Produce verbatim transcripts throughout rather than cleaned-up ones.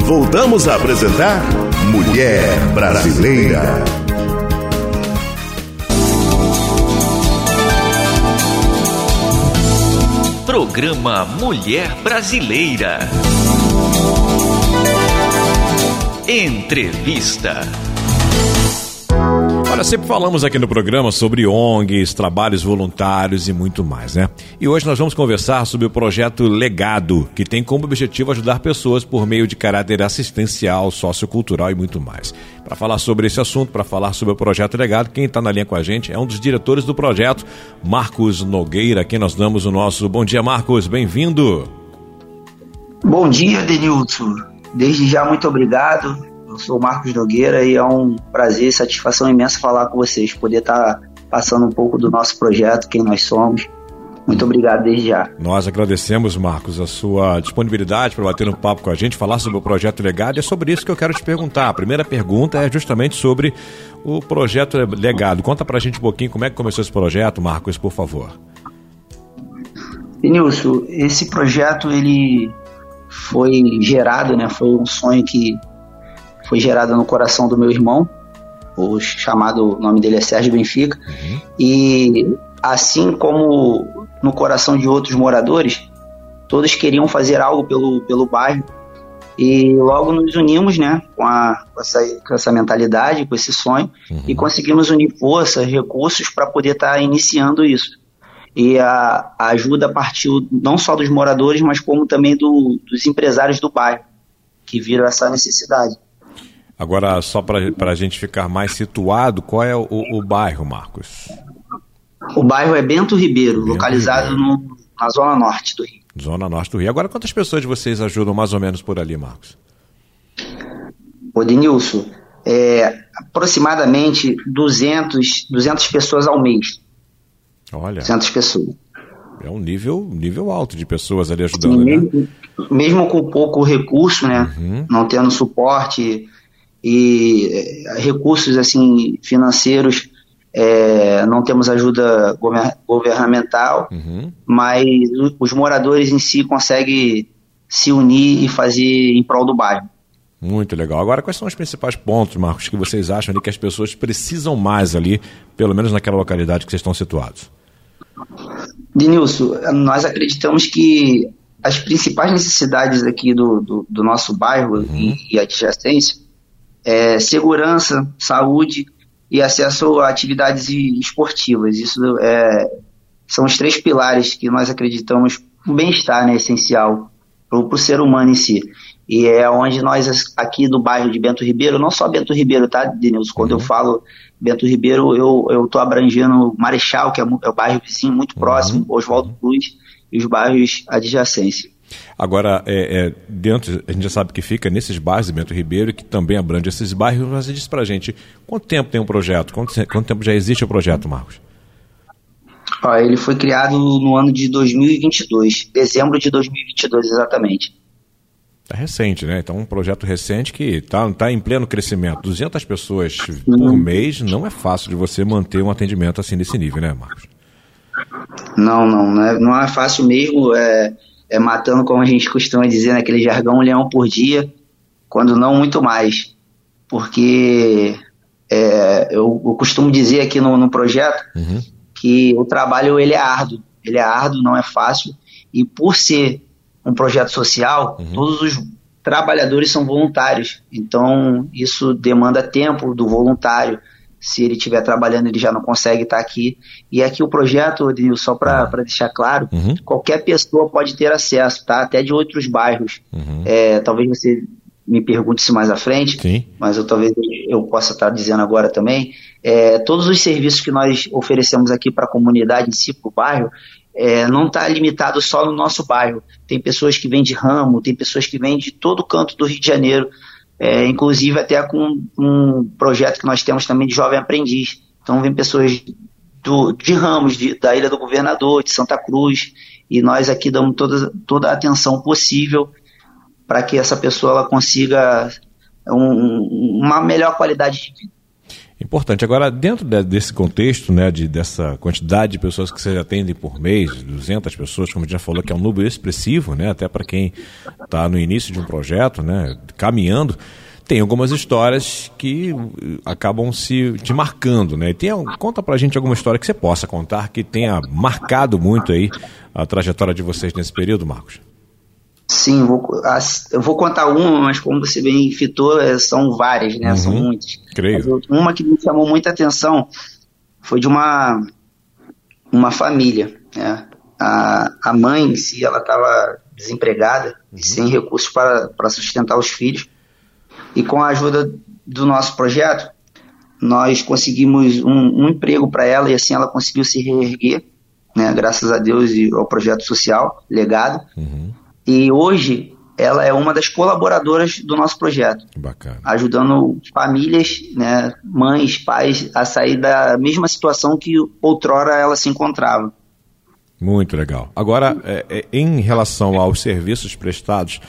voltamos a apresentar Mulher Brasileira. Programa Mulher Brasileira. Entrevista. Olha, sempre falamos aqui no programa sobre O N Gs, trabalhos voluntários e muito mais, né? E hoje nós vamos conversar sobre o projeto Legado, que tem como objetivo ajudar pessoas por meio de caráter assistencial, sociocultural e muito mais. Para falar sobre esse assunto, para falar sobre o projeto Legado, quem está na linha com a gente é um dos diretores do projeto, Marcos Nogueira, a quem nós damos o nosso bom dia, Marcos, bem-vindo. Bom dia, Denilson. Desde já, muito obrigado. Eu sou o Marcos Nogueira e é um prazer e satisfação imensa falar com vocês, poder estar passando um pouco do nosso projeto, quem nós somos. Muito obrigado desde já. Nós agradecemos, Marcos, a sua disponibilidade para bater um papo com a gente, falar sobre o projeto Legado, e é sobre isso que eu quero te perguntar. A primeira pergunta é justamente sobre o projeto Legado. Conta pra gente um pouquinho como é que começou esse projeto, Marcos, por favor. Denilson, esse projeto ele foi gerado, né? Foi um sonho que foi gerado no coração do meu irmão, o chamado, o nome dele é Sérgio Benfica, uhum. E assim como no coração de outros moradores, todos queriam fazer algo pelo, pelo bairro, e logo nos unimos, né, com, a, com, essa, com essa mentalidade, com esse sonho, uhum. E conseguimos unir forças, recursos para poder estar tá iniciando isso. E a, a ajuda partiu não só dos moradores, mas como também do, dos empresários do bairro, que viram essa necessidade. Agora, só para a gente ficar mais situado, qual é o, o bairro, Marcos? O bairro é Bento Ribeiro, Bento localizado Ribeiro. No, na Zona Norte do Rio. Zona Norte do Rio. Agora, quantas pessoas vocês ajudam mais ou menos por ali, Marcos? Ô, Denilson, é, aproximadamente duzentas, duzentas pessoas ao mês. Olha. duzentas pessoas. É um nível, nível alto de pessoas ali ajudando, Sim, mesmo, né? Mesmo com pouco recurso, né? Uhum. Não tendo suporte e é, recursos assim financeiros, é, não temos ajuda gover- governamental, uhum. Mas os moradores em si conseguem se unir e fazer em prol do bairro. Muito legal. Agora, quais são os principais pontos, Marcos, que vocês acham ali que as pessoas precisam mais ali, pelo menos naquela localidade que vocês estão situados? Denilson, nós acreditamos que as principais necessidades aqui do, do, do nosso bairro, uhum. e, e adjacência é segurança, saúde e acesso a atividades esportivas. Isso é, são os três pilares que nós acreditamos o bem-estar, né, essencial para o ser humano em si. E é onde nós, aqui do bairro de Bento Ribeiro, não só Bento Ribeiro, tá, Denilson? Quando uhum. eu falo Bento Ribeiro, eu estou abrangendo Marechal, que é, é o bairro vizinho muito próximo, uhum. Oswaldo Cruz e os bairros adjacentes. Agora, é, é, dentro, a gente já sabe que fica nesses bairros de Bento Ribeiro, que também abrange esses bairros, mas você disse pra gente, quanto tempo tem um projeto? Quanto, quanto tempo já existe o projeto, Marcos? Ó, ele foi criado no ano de dois mil e vinte e dois, dezembro de dois mil e vinte e dois, exatamente. É recente, né? Então, um projeto recente que está tá em pleno crescimento. duzentas pessoas por uhum. mês, não é fácil de você manter um atendimento assim nesse nível, né, Marcos? Não, não, não é, não é fácil mesmo, é... É matando, como a gente costuma dizer naquele jargão, um leão por dia, quando não muito mais. Porque é, eu, eu costumo dizer aqui no, no projeto uhum. que o trabalho ele é árduo. Ele é árduo, não é fácil. E por ser um projeto social, uhum. todos os trabalhadores são voluntários. Então, isso demanda tempo do voluntário. Se ele estiver trabalhando, ele já não consegue estar aqui. E aqui o projeto, só para uhum. deixar claro, uhum. qualquer pessoa pode ter acesso, tá? Até de outros bairros. Uhum. É, talvez você me pergunte se mais à frente, Sim. mas eu talvez eu possa estar dizendo agora também. É, todos os serviços que nós oferecemos aqui para a comunidade em si, para o bairro, é, não está limitado só no nosso bairro. Tem pessoas que vêm de Ramo, tem pessoas que vêm de todo canto do Rio de Janeiro. É, inclusive até com um projeto que nós temos também de jovem aprendiz. Então vem pessoas do, de Ramos, de, da Ilha do Governador, de Santa Cruz, e nós aqui damos toda, toda a atenção possível para que essa pessoa ela consiga um, uma melhor qualidade de vida. Importante. Agora, dentro de, desse contexto, né, de, dessa quantidade de pessoas que vocês atendem por mês, duzentas pessoas, como a gente já falou, que é um número expressivo, né, até para quem está no início de um projeto, né, caminhando, tem algumas histórias que acabam se te marcando, né? E tem, conta pra gente alguma história que você possa contar que tenha marcado muito aí a trajetória de vocês nesse período, Marcos. Sim, vou, eu vou contar uma, mas como você bem fitou, são várias, né? Uhum, são muitas. Creio. Uma que me chamou muita atenção foi de uma, uma família, né? A, a mãe em si, ela estava desempregada, uhum, sem recursos para, para sustentar os filhos. E com a ajuda do nosso projeto, nós conseguimos um, um emprego para ela e assim ela conseguiu se reerguer, né, graças a Deus e ao projeto social, Legado. Uhum. E hoje ela é uma das colaboradoras do nosso projeto. Bacana. Ajudando famílias, né, mães, pais, a sair da mesma situação que outrora ela se encontrava. Muito legal. Agora, é, é, em relação aos serviços prestados,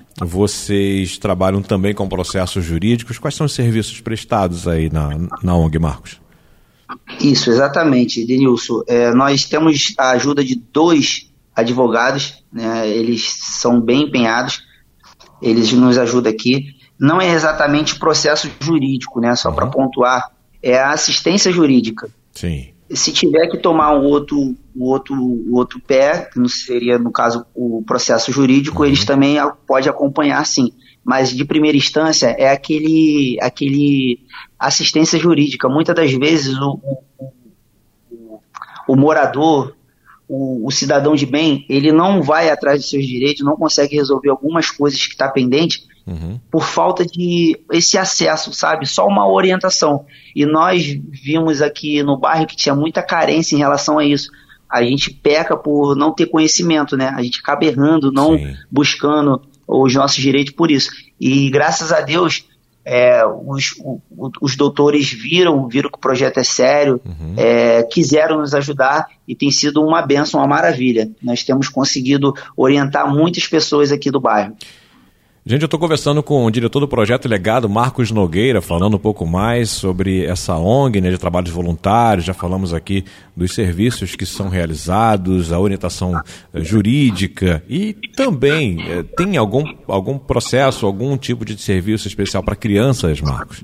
vocês trabalham também com processos jurídicos. Quais são os serviços prestados aí na, na O N G, Marcos? Isso, exatamente, Denilson. É, nós temos a ajuda de dois advogados, né? Eles são bem empenhados, eles nos ajudam aqui. Não é exatamente processo jurídico, né? Só uhum. para pontuar, é a assistência jurídica. Sim. Se tiver que tomar um outro, um outro, um outro pé, que não seria, no caso, o processo jurídico, uhum. eles também podem acompanhar, sim. Mas, de primeira instância, é aquele, aquele assistência jurídica. Muitas das vezes, o, o, o, o morador, o, o cidadão de bem, ele não vai atrás dos seus direitos, não consegue resolver algumas coisas que estão pendentes, uhum. por falta de esse acesso, sabe? Só uma orientação. E nós vimos aqui no bairro que tinha muita carência em relação a isso. A gente peca por não ter conhecimento, né? A gente acaba errando, não Sim. buscando os nossos direitos por isso. E graças a Deus, é, os, o, os doutores viram, viram que o projeto é sério, uhum. é, quiseram nos ajudar e tem sido uma bênção, uma maravilha. Nós temos conseguido orientar muitas pessoas aqui do bairro. Gente, eu estou conversando com o diretor do Projeto Legado, Marcos Nogueira, falando um pouco mais sobre essa O N G, né, de trabalhos voluntários. Já falamos aqui dos serviços que são realizados, a orientação jurídica e também eh, tem algum, algum processo, algum tipo de serviço especial para crianças, Marcos?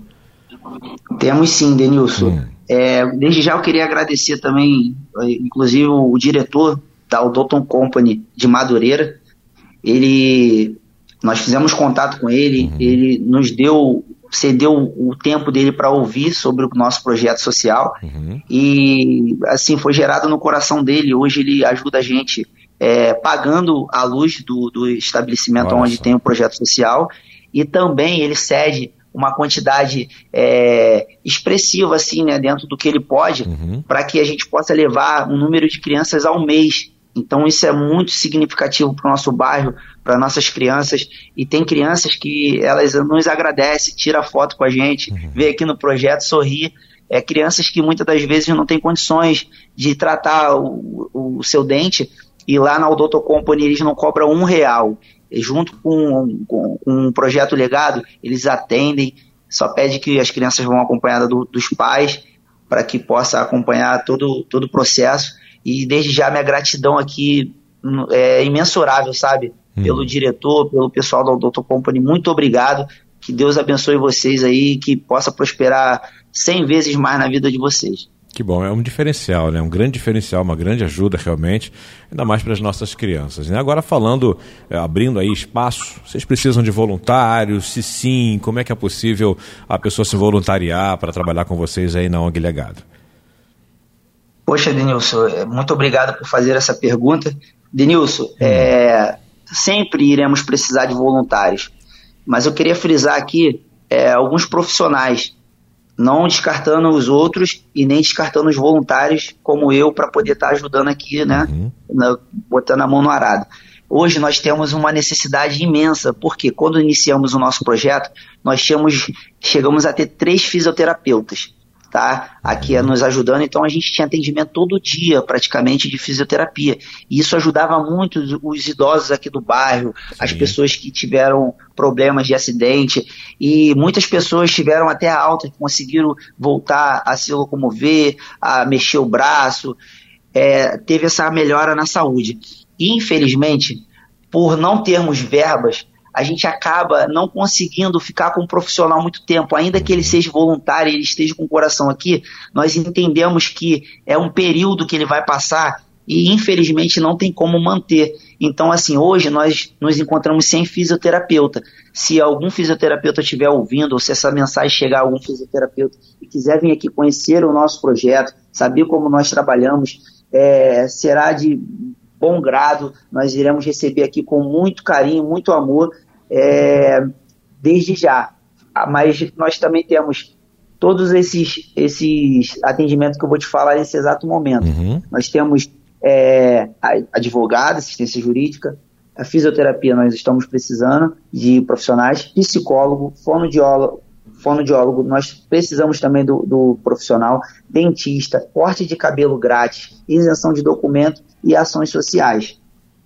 Temos sim, Denilson. Hum. É, desde já eu queria agradecer também, inclusive o diretor da Odonton Company de Madureira. Ele... Nós fizemos contato com ele, uhum. ele nos deu, cedeu o tempo dele para ouvir sobre o nosso projeto social uhum. e assim foi gerado no coração dele. Hoje ele ajuda a gente é, pagando a luz do, do estabelecimento Nossa. onde tem o projeto social e também ele cede uma quantidade é, expressiva assim, né, dentro do que ele pode uhum. para que a gente possa levar um número de crianças ao mês. Então isso é muito significativo para o nosso bairro, para nossas crianças, e tem crianças que elas nos agradecem, tiram foto com a gente, uhum. vê aqui no projeto, sorri, é, crianças que muitas das vezes não têm condições de tratar o, o seu dente, e lá na Odonton Company eles não cobram um real, e junto com, com, com um projeto Legado, eles atendem, só pede que as crianças vão acompanhadas do, dos pais, para que possa acompanhar todo, todo o processo. E desde já minha gratidão aqui é imensurável, sabe? Hum. Pelo diretor, pelo pessoal da Odonton Company, muito obrigado. Que Deus abençoe vocês aí, que possa prosperar cem vezes mais na vida de vocês. Que bom, é um diferencial, né? Um grande diferencial, uma grande ajuda realmente, ainda mais para as nossas crianças, né? Agora falando, abrindo aí espaço, vocês precisam de voluntários? Se sim, como é que é possível a pessoa se voluntariar para trabalhar com vocês aí na O N G Legado? Poxa, Denilson, muito obrigado por fazer essa pergunta. Denilson, hum. é, sempre iremos precisar de voluntários, mas eu queria frisar aqui é, alguns profissionais, não descartando os outros e nem descartando os voluntários como eu para poder estar ajudando aqui, né, uhum. na, botando a mão no arado. Hoje nós temos uma necessidade imensa, porque quando iniciamos o nosso projeto, nós tínhamos, chegamos a ter três fisioterapeutas. tá? Aqui nos ajudando, então a gente tinha atendimento todo dia, praticamente, de fisioterapia, e isso ajudava muito os idosos aqui do bairro, Sim. as pessoas que tiveram problemas de acidente, e muitas pessoas tiveram até alta, que conseguiram voltar a se locomover, a mexer o braço, é, teve essa melhora na saúde. E, infelizmente, por não termos verbas, a gente acaba não conseguindo ficar com um profissional muito tempo, ainda que ele seja voluntário, ele esteja com o coração aqui, nós entendemos que é um período que ele vai passar e infelizmente não tem como manter. Então, assim, hoje nós nos encontramos sem fisioterapeuta. Se algum fisioterapeuta estiver ouvindo, ou se essa mensagem chegar a algum fisioterapeuta e quiser vir aqui conhecer o nosso projeto, saber como nós trabalhamos, é, será de bom grado, nós iremos receber aqui com muito carinho, muito amor, É, desde já, mas nós também temos todos esses, esses atendimentos que eu vou te falar nesse exato momento. Uhum. Nós temos é, advogado, assistência jurídica, a fisioterapia nós estamos precisando de profissionais, psicólogo, fonoaudiólogo, fonoaudiólogo nós precisamos também do, do profissional, dentista, corte de cabelo grátis, isenção de documento e ações sociais.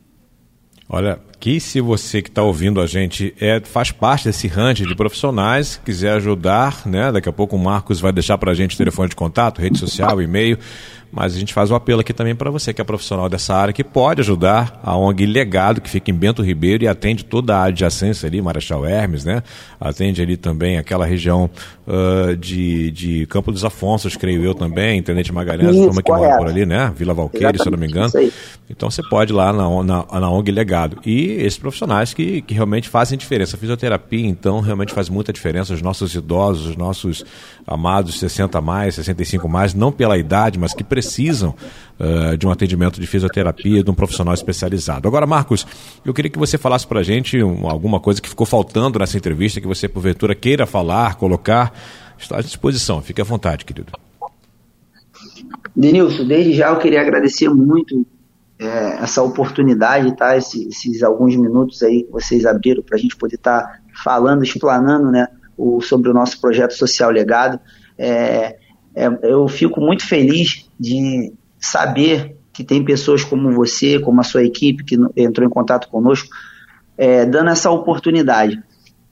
Olha, que se você que está ouvindo a gente é, faz parte desse ranking de profissionais, quiser ajudar, né? Daqui a pouco o Marcos vai deixar para a gente o telefone de contato, rede social, e-mail, mas a gente faz o apelo aqui também para você que é profissional dessa área, que pode ajudar a O N G Legado, que fica em Bento Ribeiro e atende toda a adjacência ali, Marechal Hermes, né? Atende ali também aquela região uh, de, de Campo dos Afonsos, creio eu também, Tenente Magalhães, a turma que mora por ali, né? Vila Valqueire, se eu não me engano. Então você pode ir lá na, na, na O N G Legado. E esses profissionais que, que realmente fazem diferença. A fisioterapia, então, realmente faz muita diferença. Os nossos idosos, os nossos amados sessenta a mais, sessenta e cinco a mais, não pela idade, mas que precisam uh, de um atendimento de fisioterapia, de um profissional especializado. Agora, Marcos, eu queria que você falasse para a gente um, alguma coisa que ficou faltando nessa entrevista, que você, porventura, queira falar, colocar. Está à disposição. Fique à vontade, querido. Denilson, desde já eu queria agradecer muito É, essa oportunidade, tá? Esses, esses alguns minutos aí que vocês abriram para a gente poder estar tá falando, explanando, né, o, sobre o nosso projeto Social Legado. É, é, eu fico muito feliz de saber que tem pessoas como você, como a sua equipe que entrou em contato conosco, é, dando essa oportunidade.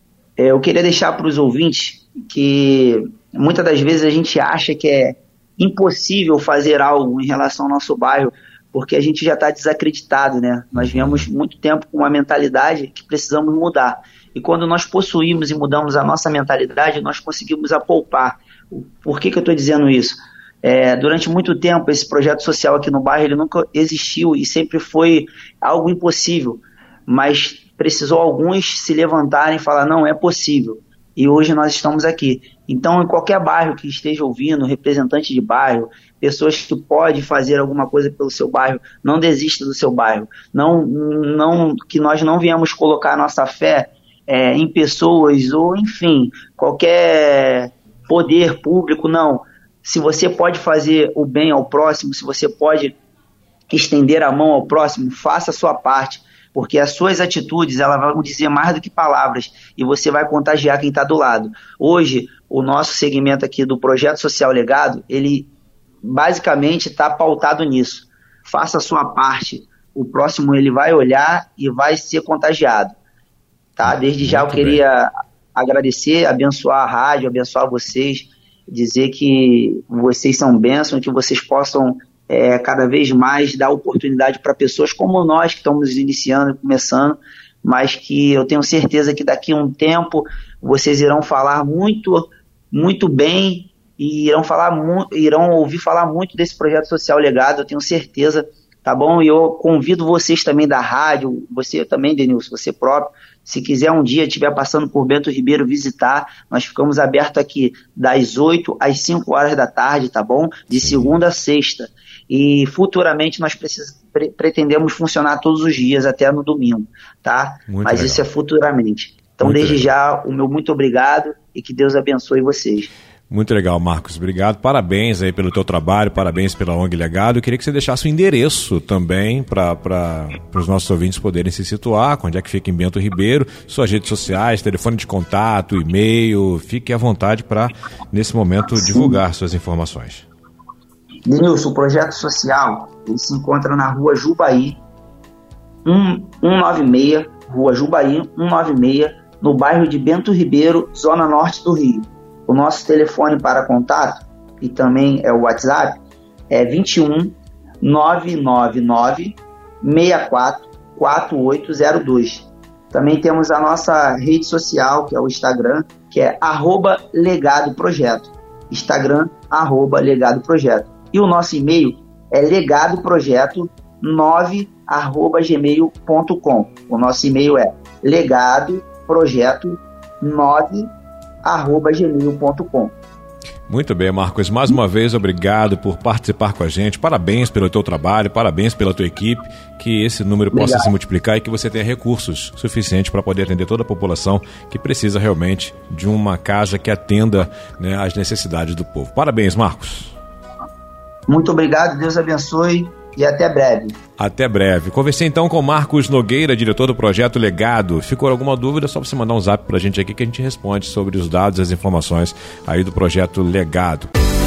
É, eu queria deixar para os ouvintes que muitas das vezes a gente acha que é impossível fazer algo em relação ao nosso bairro, porque a gente já está desacreditado, né? Nós viemos muito tempo com uma mentalidade que precisamos mudar. E quando nós possuímos e mudamos a nossa mentalidade, nós conseguimos a poupar. Por que que eu estou dizendo isso? É, durante muito tempo, esse projeto social aqui no bairro, ele nunca existiu e sempre foi algo impossível. Mas precisou alguns se levantarem e falar, não, é possível. E hoje nós estamos aqui. Então, em qualquer bairro que esteja ouvindo, representante de bairro, pessoas que podem fazer alguma coisa pelo seu bairro, não desista do seu bairro. Não, não, que nós não viemos colocar nossa fé é, em pessoas ou, enfim, qualquer poder público, não. Se você pode fazer o bem ao próximo, se você pode estender a mão ao próximo, faça a sua parte. Porque as suas atitudes, elas vão dizer mais do que palavras, e você vai contagiar quem está do lado. Hoje, o nosso segmento aqui do Projeto Social Legado, ele basicamente está pautado nisso. Faça a sua parte, o próximo ele vai olhar e vai ser contagiado. Tá? Desde já eu queria agradecer, abençoar a rádio, abençoar vocês, dizer que vocês são bênçãos, que vocês possam É, cada vez mais dar oportunidade para pessoas como nós que estamos iniciando, começando, mas que eu tenho certeza que daqui a um tempo vocês irão falar muito, muito bem e irão, falar mu- irão ouvir falar muito desse projeto Social Legado, eu tenho certeza, tá bom? E eu convido vocês também da rádio, você também, Denilson, você próprio, se quiser um dia estiver passando por Bento Ribeiro visitar, nós ficamos abertos aqui das oito às cinco horas da tarde, tá bom? De segunda a sexta. E futuramente nós precis, pre, pretendemos funcionar todos os dias, até no domingo, tá? Muito Mas legal. Isso é futuramente. Então, muito desde legal. já, o meu muito obrigado e que Deus abençoe vocês. Muito legal, Marcos. Obrigado. Parabéns aí pelo teu trabalho, parabéns pela O N G Legado. Eu queria que você deixasse o endereço também para os nossos ouvintes poderem se situar, onde é que fica em Bento Ribeiro, suas redes sociais, telefone de contato, e-mail. Fique à vontade para, nesse momento, Sim. divulgar suas informações. Denilson, o projeto social ele se encontra na rua Jubaí, cento e noventa e seis, rua Jubaí, cento e noventa e seis, no bairro de Bento Ribeiro, zona norte do Rio. O nosso telefone para contato, e também é o WhatsApp, é vinte e um, nove nove nove, seis quatro, quatro oito zero dois. Também temos a nossa rede social, que é o Instagram, que é arroba Legado Projeto. Instagram, arroba Legado Projeto. E o nosso e-mail é legadoprojeto nove arroba gmail ponto com. O nosso e-mail é legadoprojeto nove arroba gmail ponto com. Muito bem, Marcos. Mais uma vez, obrigado por participar com a gente. Parabéns pelo teu trabalho, parabéns pela tua equipe. Que esse número possa Obrigado. se multiplicar e que você tenha recursos suficientes para poder atender toda a população que precisa realmente de uma casa que atenda, né, às necessidades do povo. Parabéns, Marcos. Muito obrigado, Deus abençoe e até breve. Até breve. Conversei então com Marcos Nogueira, diretor do projeto Legado. Ficou alguma dúvida? Só você mandar um zap pra gente aqui que a gente responde sobre os dados e as informações aí do projeto Legado.